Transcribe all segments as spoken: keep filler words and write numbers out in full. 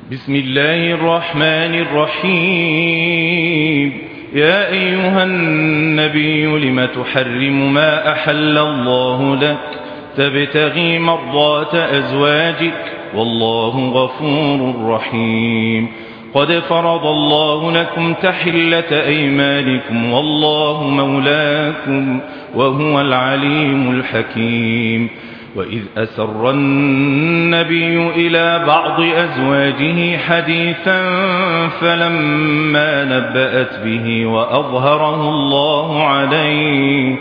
بسم الله الرحمن الرحيم. يا أيها النبي لم تحرم ما أحل الله لك تبتغي مرضات أزواجك والله غفور رحيم. قد فرض الله لكم تحلة أيمانكم والله مولاكم وهو العليم الحكيم. وإذ أسر النبي إلى بعض أزواجه حديثا فلما نبأت به وأظهره الله عليه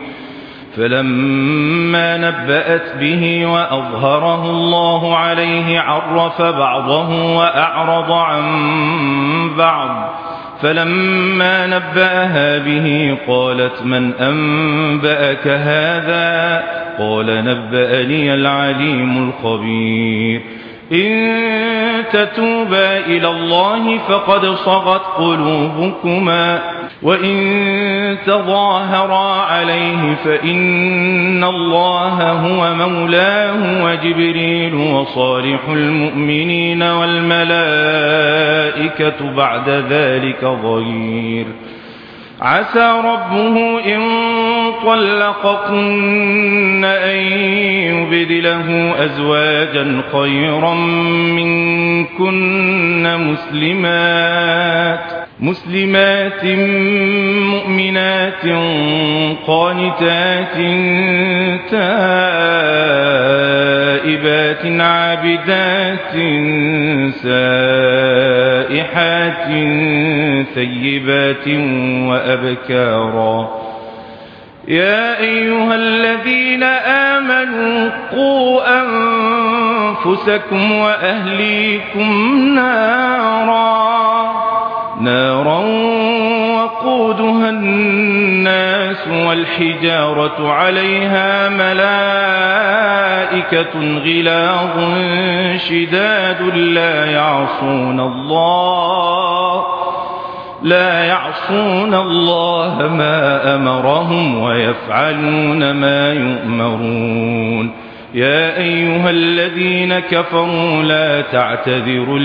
فلما نبأت به وأظهره الله عليه عرف بعضه وأعرض عن بعض. فلما نبأها به قالت من أنبأك هذا؟ قال نبأني العليم الخبير. إن تتوبا إلى الله فقد صغت قلوبكما وإن تظاهرا عليه فإن الله هو مولاه وجبريل وصالح المؤمنين والملائكة بعد ذلك ظهير. عسى ربه إن طلقكن أن يبدله أزواجا خيرا منكن مسلمات مسلمات مؤمنات قانتات تائبات عابدات سائحات ثيبات وأبكارا. يا أيها الذين آمنوا قوا أنفسكم وأهليكم نارا نارا وقودها الناس والحجارة عليها ملائكة غلاظ شداد لا يعصون الله لا يعصون الله ما أمرهم ويفعلون ما يؤمرون. يا أيها الذين كفروا لا تعتذروا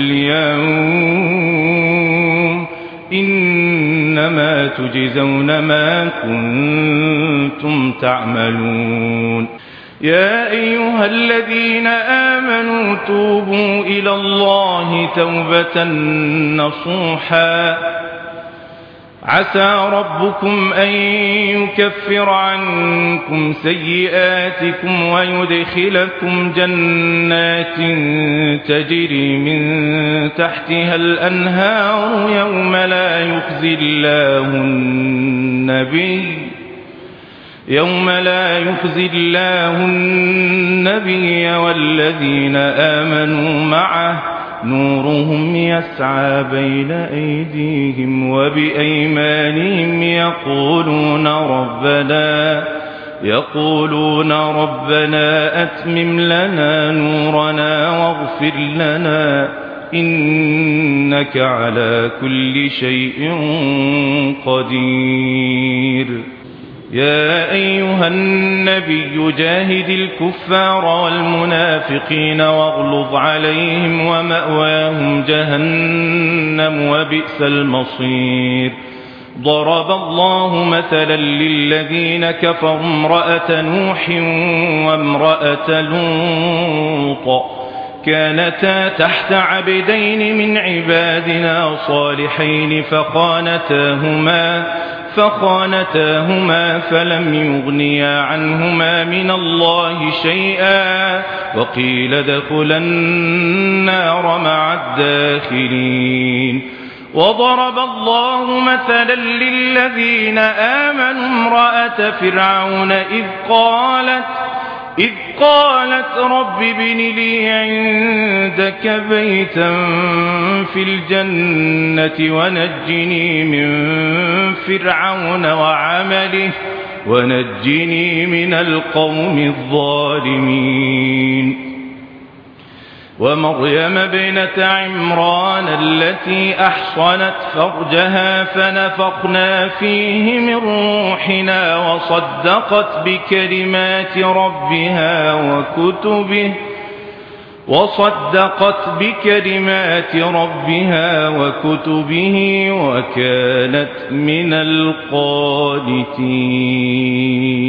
اليوم إنما تجزون ما كنتم تعملون. يا أيها الذين آمنوا توبوا إلى الله توبة نصوحا عسى ربكم أن يكفر عنكم سيئاتكم ويدخلكم جنات تجري من تحتها الأنهار يوم لا يخزي الله النبي يوم لا يخزي الله النبي والذين آمنوا معه نورهم يسعى بين أيديهم وبأيمانهم يقولون ربنا يقولون ربنا أتمم لنا نورنا واغفر لنا إنك على كل شيء قدير. يا أيها النبي جاهد الكفار والمنافقين واغلظ عليهم ومأواهم جهنم وبئس المصير. ضرب الله مثلا للذين كفروا امرأة نوح وامرأة لوط كانتا تحت عبدين من عبادنا صالحين فخانتاهما فخانتاهما فلم يغنيا عنهما من الله شيئا وقيل ادخلا النار مع الداخلين. وضرب الله مثلا للذين آمنوا امرأة فرعون إذ قالت إذ قالت رب ابن لي عندك بيتا في الجنة ونجني من فرعون وعمله ونجني من القوم الظالمين. ومريم ابنة عمران التي أحصنت فرجها فنفخنا فيه من روحنا وصدقت بكلمات ربها وكتبه وصدقت بكلمات ربها وكتبه وكانت من القانتين.